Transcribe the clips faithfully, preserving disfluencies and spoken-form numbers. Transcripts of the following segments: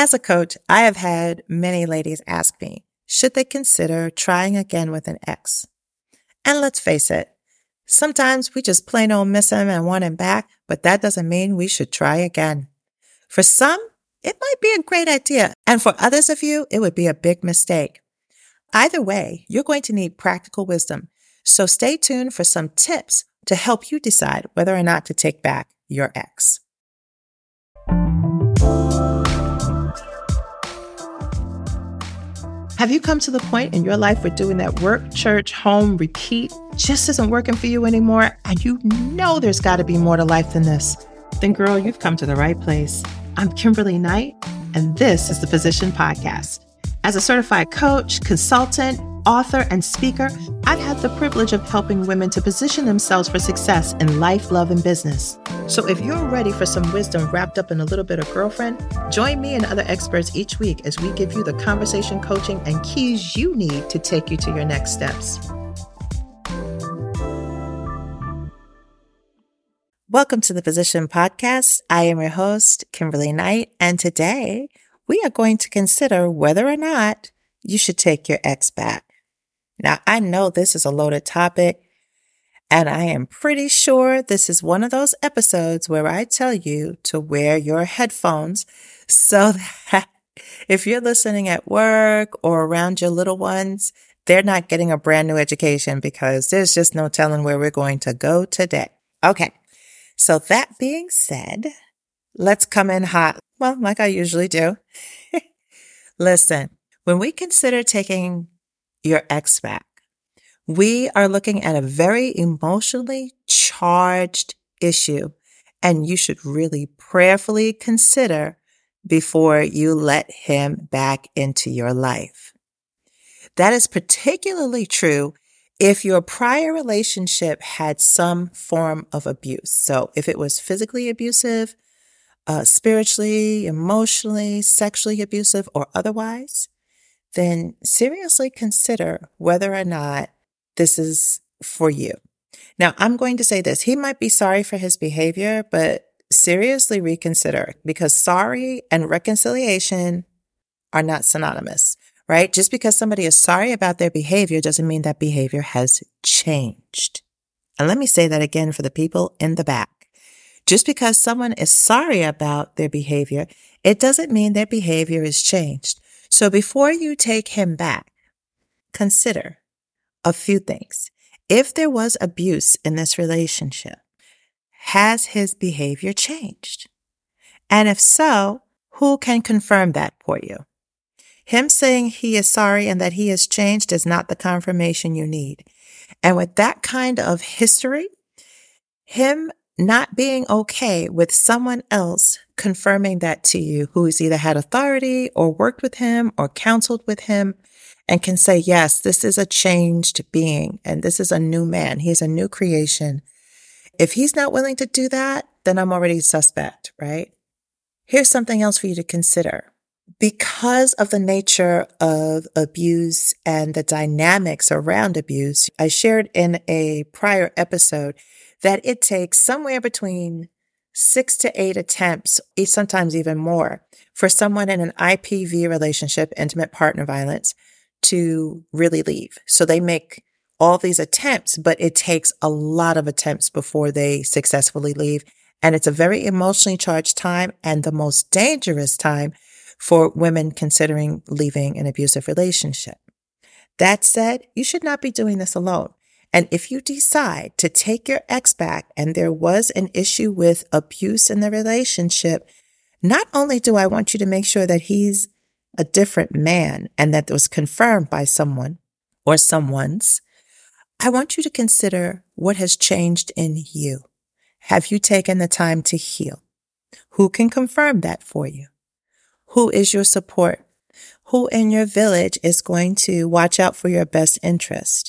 As a coach, I have had many ladies ask me, should they consider trying again with an ex? And let's face it, sometimes we just plain old miss him and want him back, but that doesn't mean we should try again. For some, it might be a great idea, and for others of you, it would be a big mistake. Either way, you're going to need practical wisdom, so stay tuned for some tips to help you decide whether or not to take back your ex. Have you come to the point in your life where doing that work, church, home, repeat just isn't working for you anymore, and you know there's got to be more to life than this? Then girl, you've come to the right place. I'm Kimberly Knight, and this is the Position Podcast. As a certified coach, consultant, author, and speaker, I've had the privilege of helping women to position themselves for success in life, love, and business. So if you're ready for some wisdom wrapped up in a little bit of girlfriend, join me and other experts each week as we give you the conversation, coaching, and keys you need to take you to your next steps. Welcome to the Position Podcast. I am your host, Kimberly Knight, and today we are going to consider whether or not you should take your ex back. Now, I know this is a loaded topic, and I am pretty sure this is one of those episodes where I tell you to wear your headphones so that if you're listening at work or around your little ones, they're not getting a brand new education because there's just no telling where we're going to go today. Okay, so that being said, let's come in hot. Well, like I usually do. Listen, when we consider taking your ex back, we are looking at a very emotionally charged issue, and you should really prayerfully consider before you let him back into your life. That is particularly true if your prior relationship had some form of abuse. So if it was physically abusive, Uh, spiritually, emotionally, sexually abusive, or otherwise, then seriously consider whether or not this is for you. Now, I'm going to say this. He might be sorry for his behavior, but seriously reconsider, because sorry and reconciliation are not synonymous, right? Just because somebody is sorry about their behavior doesn't mean that behavior has changed. And let me say that again for the people in the back. Just because someone is sorry about their behavior, it doesn't mean their behavior is changed. So before you take him back, consider a few things. If there was abuse in this relationship, has his behavior changed? And if so, who can confirm that for you? Him saying he is sorry and that he has changed is not the confirmation you need. And with that kind of history, him not being okay with someone else confirming that to you, who's either had authority or worked with him or counseled with him and can say, yes, this is a changed being and this is a new man. He's a new creation. If he's not willing to do that, then I'm already suspect, right? Here's something else for you to consider. Because of the nature of abuse and the dynamics around abuse, I shared in a prior episode that it takes somewhere between six to eight attempts, sometimes even more, for someone in an I P V relationship, intimate partner violence, to really leave. So they make all these attempts, but it takes a lot of attempts before they successfully leave. And it's a very emotionally charged time and the most dangerous time for women considering leaving an abusive relationship. That said, you should not be doing this alone. And if you decide to take your ex back and there was an issue with abuse in the relationship, not only do I want you to make sure that he's a different man and that it was confirmed by someone or someone's, I want you to consider what has changed in you. Have you taken the time to heal? Who can confirm that for you? Who is your support? Who in your village is going to watch out for your best interest?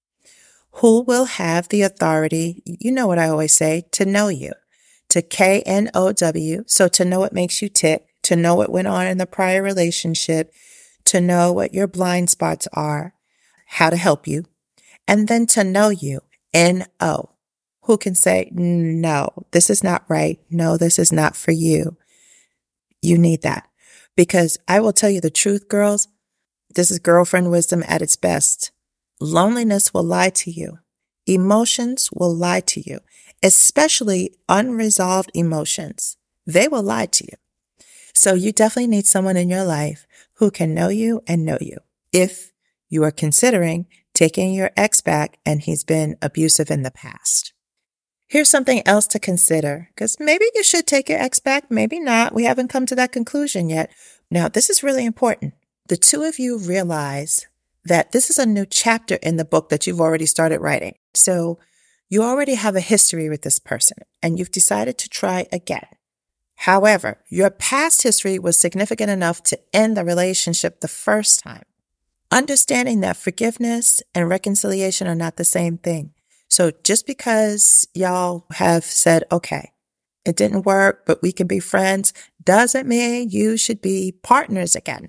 Who will have the authority, you know what I always say, to know you, to K N O W, so to know what makes you tick, to know what went on in the prior relationship, to know what your blind spots are, how to help you, and then to know you, N O, who can say, no, this is not right. No, this is not for you. You need that. Because I will tell you the truth, girls, this is girlfriend wisdom at its best. Loneliness will lie to you. Emotions will lie to you, especially unresolved emotions. They will lie to you. So you definitely need someone in your life who can know you and know you. If you are considering taking your ex back and he's been abusive in the past. Here's something else to consider, because maybe you should take your ex back, maybe not. We haven't come to that conclusion yet. Now, this is really important. The two of you realize that this is a new chapter in the book that you've already started writing. So you already have a history with this person and you've decided to try again. However, your past history was significant enough to end the relationship the first time. Understanding that forgiveness and reconciliation are not the same thing. So just because y'all have said, okay, it didn't work, but we can be friends, doesn't mean you should be partners again.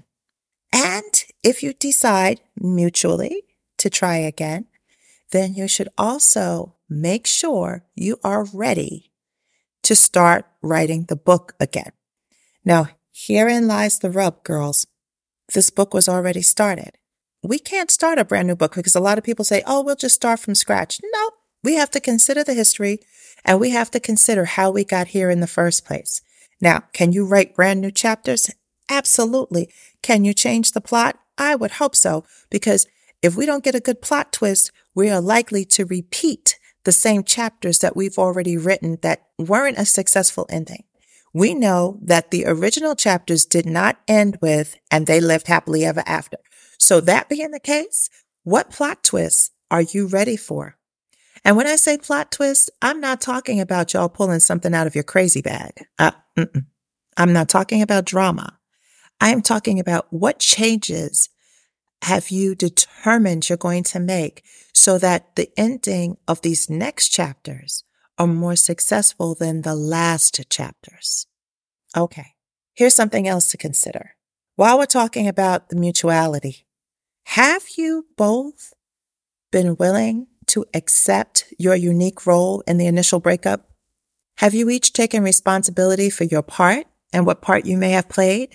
And if you decide mutually to try again, then you should also make sure you are ready to start writing the book again. Now, herein lies the rub, girls. This book was already started. We can't start a brand new book because a lot of people say, oh, we'll just start from scratch. No, we have to consider the history and we have to consider how we got here in the first place. Now, can you write brand new chapters? Absolutely. Can you change the plot? I would hope so, because if we don't get a good plot twist, we are likely to repeat the same chapters that we've already written that weren't a successful ending. We know that the original chapters did not end with, and they lived happily ever after. So that being the case, what plot twists are you ready for? And when I say plot twist, I'm not talking about y'all pulling something out of your crazy bag. Uh, mm-mm. I'm not talking about drama. I am talking about what changes have you determined you're going to make so that the ending of these next chapters are more successful than the last chapters. Okay, here's something else to consider. While we're talking about the mutuality, have you both been willing to accept your unique role in the initial breakup? Have you each taken responsibility for your part and what part you may have played?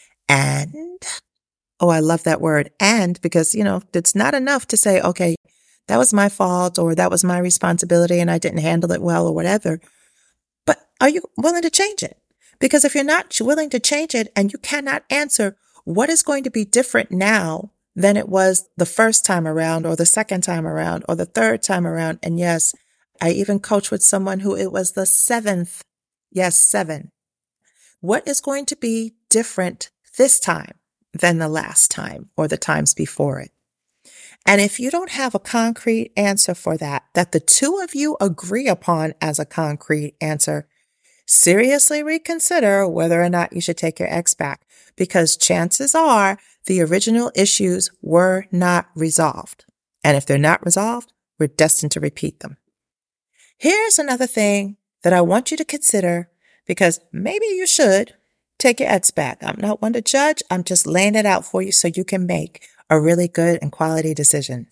And, oh, I love that word, and, because, you know, it's not enough to say, okay, that was my fault or that was my responsibility and I didn't handle it well or whatever. But are you willing to change it? Because if you're not willing to change it and you cannot answer what is going to be different now than it was the first time around or the second time around or the third time around. And yes, I even coach with someone who it was the seventh. Yes, seven. What is going to be different this time than the last time or the times before it? And if you don't have a concrete answer for that, that the two of you agree upon as a concrete answer, seriously reconsider whether or not you should take your ex back, because chances are the original issues were not resolved. And if they're not resolved, we're destined to repeat them. Here's another thing that I want you to consider, because maybe you should take your ex back. I'm not one to judge. I'm just laying it out for you so you can make a really good and quality decision.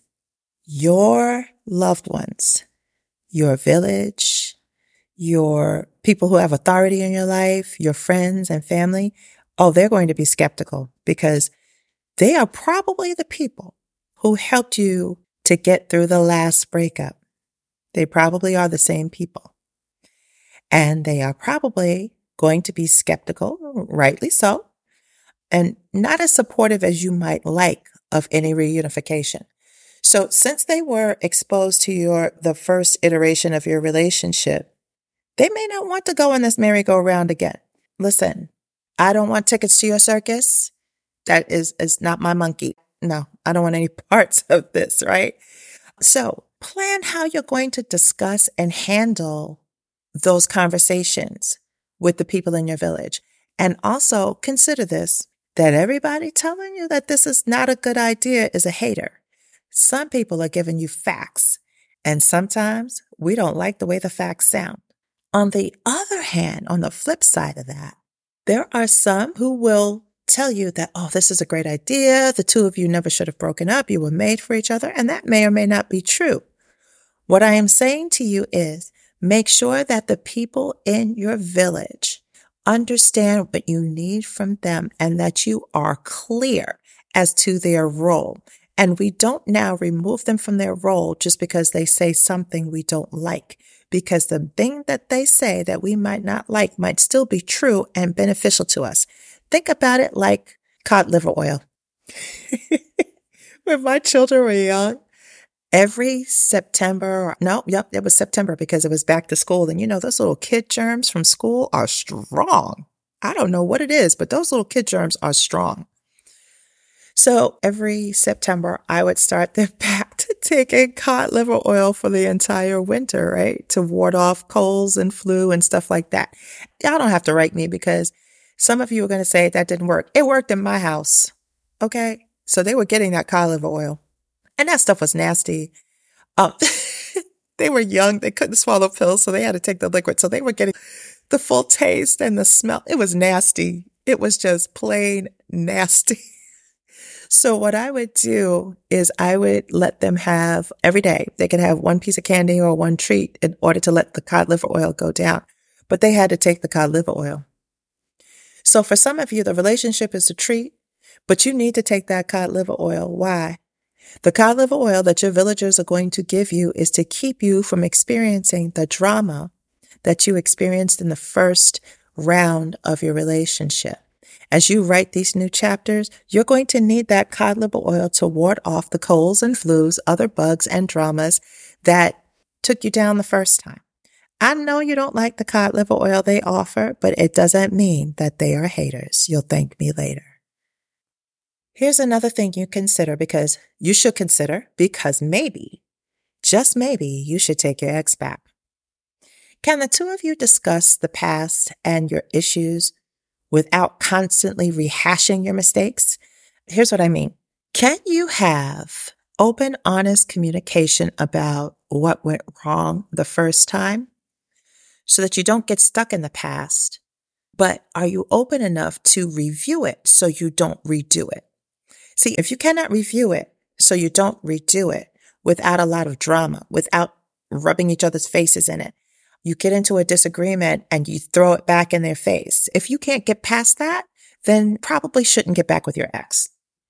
Your loved ones, your village, your people who have authority in your life, your friends and family, oh, they're going to be skeptical because they are probably the people who helped you to get through the last breakup. They probably are the same people. And they are probably going to be skeptical, rightly so, and not as supportive as you might like of any reunification. So since they were exposed to your the first iteration of your relationship, they may not want to go on this merry-go-round again. Listen, I don't want tickets to your circus. That is, is not my monkey. No, I don't want any parts of this, right? So plan how you're going to discuss and handle those conversations with the people in your village. And also consider this, that everybody telling you that this is not a good idea is a hater. Some people are giving you facts, and sometimes we don't like the way the facts sound. On the other hand, on the flip side of that, there are some who will tell you that, oh, this is a great idea. The two of you never should have broken up. You were made for each other. And that may or may not be true. What I am saying to you is make sure that the people in your village Understand what you need from them and that you are clear as to their role. And we don't now remove them from their role just because they say something we don't like, because the thing that they say that we might not like might still be true and beneficial to us. Think about it like cod liver oil. When my children were young, every September, no, yep, it was September because it was back to school. And you know, those little kid germs from school are strong. I don't know what it is, but those little kid germs are strong. So every September, I would start them back to taking cod liver oil for the entire winter, right? To ward off colds and flu and stuff like that. Y'all don't have to write me because some of you are going to say that didn't work. It worked in my house. Okay. So they were getting that cod liver oil. And that stuff was nasty. Um, they were young. They couldn't swallow pills, so they had to take the liquid. So they were getting the full taste and the smell. It was nasty. It was just plain nasty. So what I would do is I would let them have every day. They could have one piece of candy or one treat in order to let the cod liver oil go down. But they had to take the cod liver oil. So for some of you, the relationship is a treat, but you need to take that cod liver oil. Why? The cod liver oil that your villagers are going to give you is to keep you from experiencing the drama that you experienced in the first round of your relationship. As you write these new chapters, you're going to need that cod liver oil to ward off the colds and flus, other bugs and dramas that took you down the first time. I know you don't like the cod liver oil they offer, but it doesn't mean that they are haters. You'll thank me later. Here's another thing you consider because you should consider because maybe, just maybe, you should take your ex back. Can the two of you discuss the past and your issues without constantly rehashing your mistakes? Here's what I mean. Can you have open, honest communication about what went wrong the first time so that you don't get stuck in the past, but are you open enough to review it so you don't redo it? See, if you cannot review it so you don't redo it without a lot of drama, without rubbing each other's faces in it, you get into a disagreement and you throw it back in their face. If you can't get past that, then probably shouldn't get back with your ex.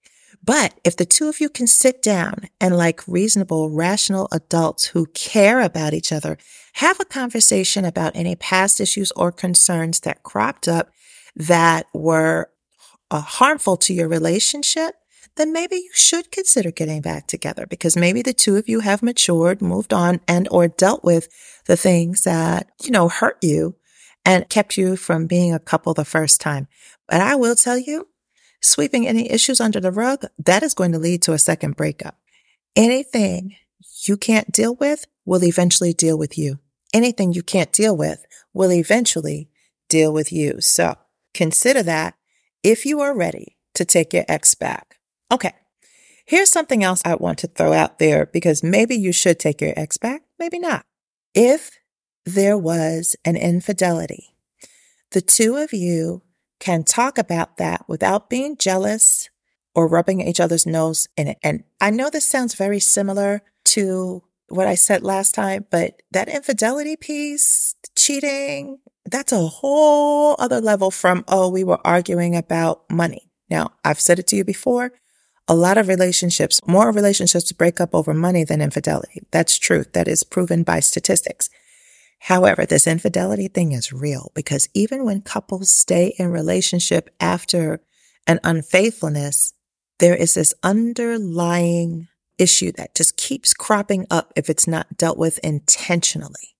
But if the two of you can sit down and like reasonable, rational adults who care about each other, have a conversation about any past issues or concerns that cropped up that were uh, harmful to your relationship, then maybe you should consider getting back together because maybe the two of you have matured, moved on, and or dealt with the things that, you know, hurt you and kept you from being a couple the first time. But I will tell you, sweeping any issues under the rug, that is going to lead to a second breakup. Anything you can't deal with will eventually deal with you. Anything you can't deal with will eventually deal with you. So consider that if you are ready to take your ex back. Okay, here's something else I want to throw out there because maybe you should take your ex back, maybe not. If there was an infidelity, the two of you can talk about that without being jealous or rubbing each other's nose in it. And I know this sounds very similar to what I said last time, but that infidelity piece, cheating, that's a whole other level from, oh, we were arguing about money. Now, I've said it to you before. A lot of relationships, more relationships break up over money than infidelity. That's truth. That is proven by statistics. However, this infidelity thing is real because even when couples stay in relationship after an unfaithfulness, there is this underlying issue that just keeps cropping up if it's not dealt with intentionally.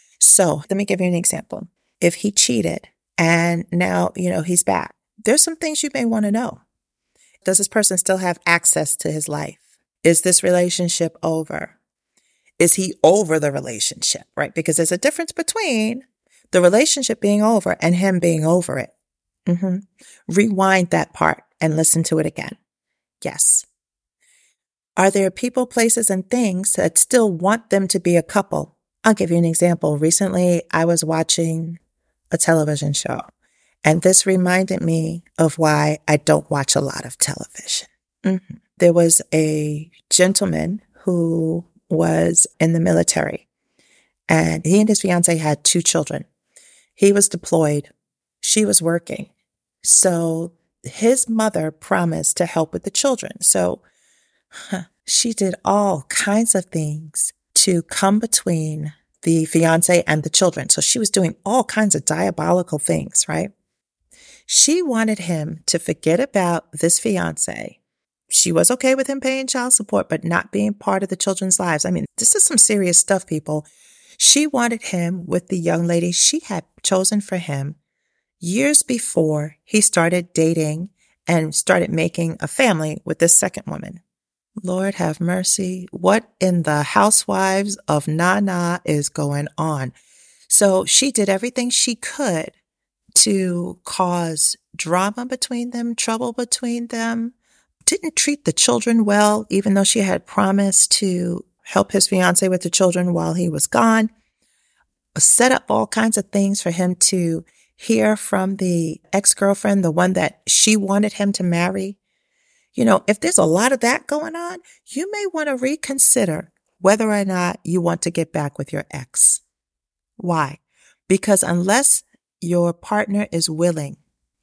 So let me give you an example. If he cheated and now, you know, he's back, there's some things you may want to know. Does this person still have access to his life? Is this relationship over? Is he over the relationship, right? Because there's a difference between the relationship being over and him being over it. Mm-hmm. Rewind that part and listen to it again. Yes. Are there people, places, and things that still want them to be a couple? I'll give you an example. Recently, I was watching a television show. And this reminded me of why I don't watch a lot of television. Mm-hmm. There was a gentleman who was in the military, and he and his fiance had two children. He was deployed she was working. So his mother promised to help with the children. So huh, she did all kinds of things to come between the fiance and the children. So she was doing all kinds of diabolical things, right? She wanted him to forget about this fiance. She was okay with him paying child support, but not being part of the children's lives. I mean, this is some serious stuff, people. She wanted him with the young lady she had chosen for him years before he started dating and started making a family with this second woman. Lord have mercy. What in the housewives of Nana is going on? So she did everything she could to cause drama between them, trouble between them, didn't treat the children well, even though she had promised to help his fiance with the children while he was gone, set up all kinds of things for him to hear from the ex-girlfriend, the one that she wanted him to marry. You know, if there's a lot of that going on, you may want to reconsider whether or not you want to get back with your ex. Why? Because unless your partner is willing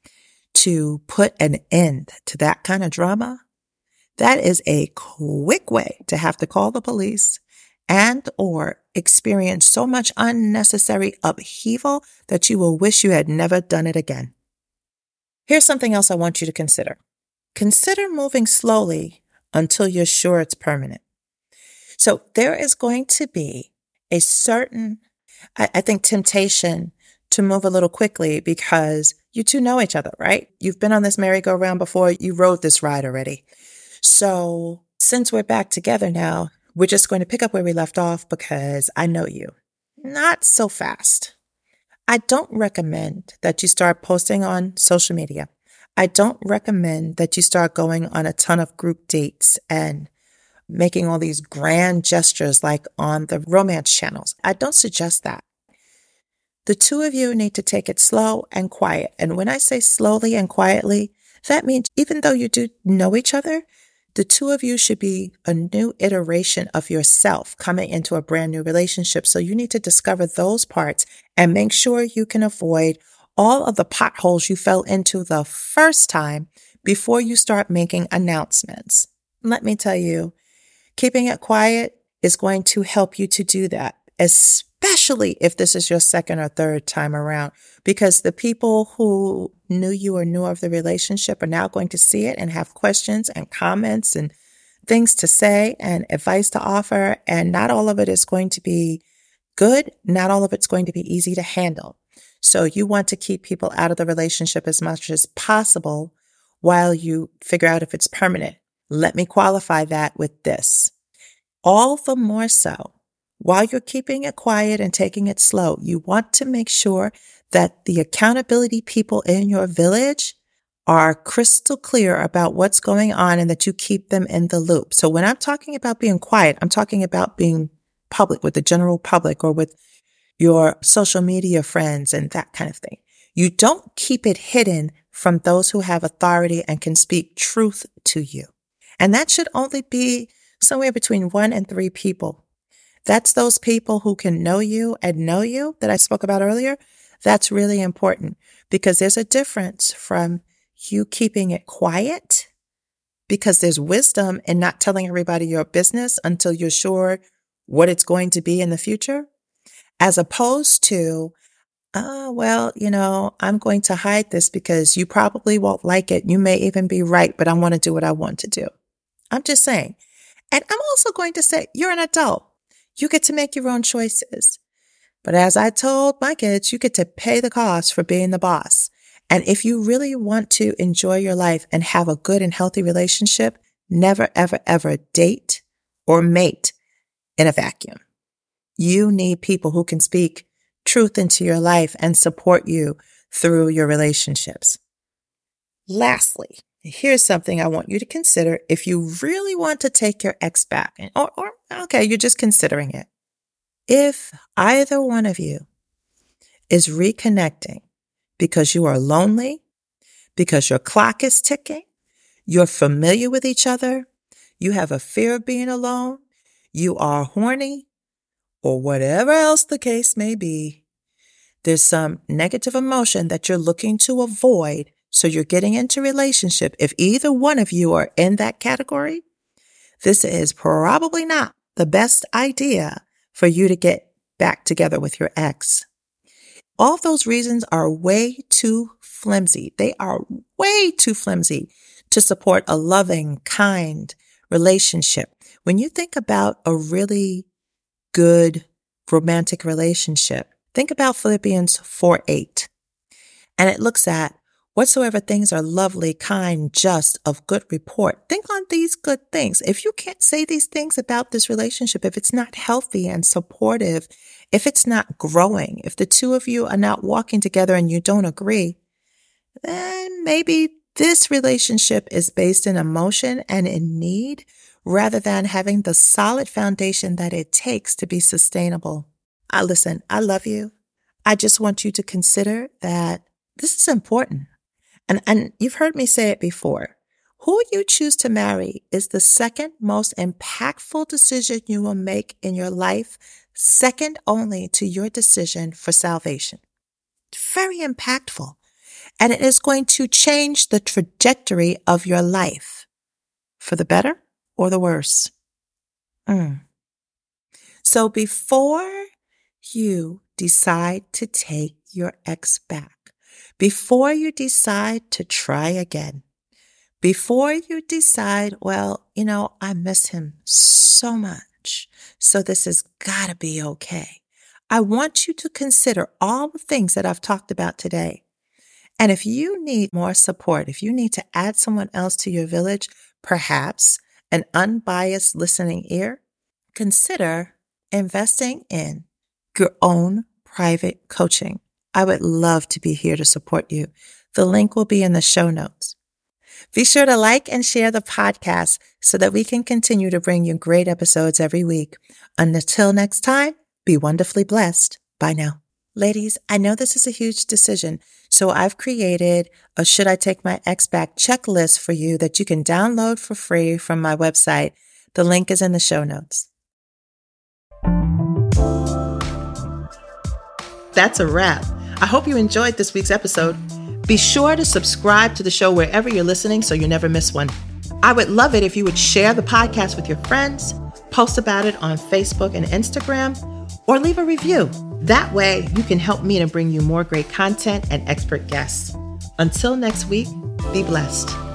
to put an end to that kind of drama, that is a quick way to have to call the police and or experience so much unnecessary upheaval that you will wish you had never done it again. Here's something else I want you to consider. Consider moving slowly until you're sure it's permanent. So there is going to be a certain, I, I think, temptation to move a little quickly because you two know each other, right? You've been on this merry-go-round before. You rode this ride already. So since we're back together now, we're just going to pick up where we left off because I know you. Not so fast. I don't recommend that you start posting on social media. I don't recommend that you start going on a ton of group dates and making all these grand gestures like on the romance channels. I don't suggest that. The two of you need to take it slow and quiet. And when I say slowly and quietly, that means even though you do know each other, the two of you should be a new iteration of yourself coming into a brand new relationship. So you need to discover those parts and make sure you can avoid all of the potholes you fell into the first time before you start making announcements. Let me tell you, keeping it quiet is going to help you to do that, especially if this is your second or third time around, because the people who knew you or knew of the relationship are now going to see it and have questions and comments and things to say and advice to offer. And not all of it is going to be good. Not all of it's going to be easy to handle. So you want to keep people out of the relationship as much as possible while you figure out if it's permanent. Let me qualify that with this. All the more so, while you're keeping it quiet and taking it slow, you want to make sure that the accountability people in your village are crystal clear about what's going on and that you keep them in the loop. So when I'm talking about being quiet, I'm talking about being public with the general public or with your social media friends and that kind of thing. You don't keep it hidden from those who have authority and can speak truth to you. And that should only be somewhere between one and three people. That's those people who can know you and know you that I spoke about earlier. That's really important because there's a difference from you keeping it quiet because there's wisdom in not telling everybody your business until you're sure what it's going to be in the future, as opposed to, oh, well, you know, I'm going to hide this because you probably won't like it. You may even be right, but I want to do what I want to do. I'm just saying. And I'm also going to say, you're an adult. You get to make your own choices. But as I told my kids, you get to pay the cost for being the boss. And if you really want to enjoy your life and have a good and healthy relationship, never, ever, ever date or mate in a vacuum. You need people who can speak truth into your life and support you through your relationships. Lastly, here's something I want you to consider if you really want to take your ex back. Or, or okay, you're just considering it. If either one of you is reconnecting because you are lonely, because your clock is ticking, you're familiar with each other, you have a fear of being alone, you are horny, or whatever else the case may be, There's some negative emotion that you're looking to avoid. So you're getting into relationship. If either one of you are in that category, this is probably not the best idea for you to get back together with your ex. All of those reasons are way too flimsy. They are way too flimsy to support a loving, kind relationship. When you think about a really good romantic relationship, think about Philippians four eight. And it looks at whatsoever things are lovely, kind, just, of good report. Think on these good things. If you can't say these things about this relationship, if it's not healthy and supportive, if it's not growing, if the two of you are not walking together and you don't agree, then maybe this relationship is based in emotion and in need rather than having the solid foundation that it takes to be sustainable. I listen, I love you. I just want you to consider that this is important. And, and you've heard me say it before. Who you choose to marry is the second most impactful decision you will make in your life, second only to your decision for salvation. Very impactful. And it is going to change the trajectory of your life for the better or the worse. Mm. So before you decide to take your ex back, before you decide to try again, before you decide, well, you know, I miss him so much, so this has got to be okay, I want you to consider all the things that I've talked about today. And if you need more support, if you need to add someone else to your village, perhaps an unbiased listening ear, consider investing in your own private coaching. I would love to be here to support you. The link will be in the show notes. Be sure to like and share the podcast so that we can continue to bring you great episodes every week. Until next time, be wonderfully blessed. Bye now. Ladies, I know this is a huge decision, so I've created a Should I Take My Ex Back checklist for you that you can download for free from my website. The link is in the show notes. That's a wrap. I hope you enjoyed this week's episode. Be sure to subscribe to the show wherever you're listening so you never miss one. I would love it if you would share the podcast with your friends, post about it on Facebook and Instagram, or leave a review. That way you can help me to bring you more great content and expert guests. Until next week, be blessed.